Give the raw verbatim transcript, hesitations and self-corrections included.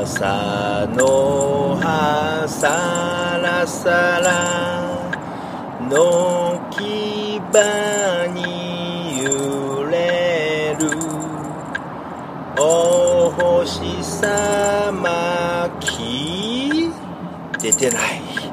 朝の葉さらさらの木場に揺れるお星さまき出てない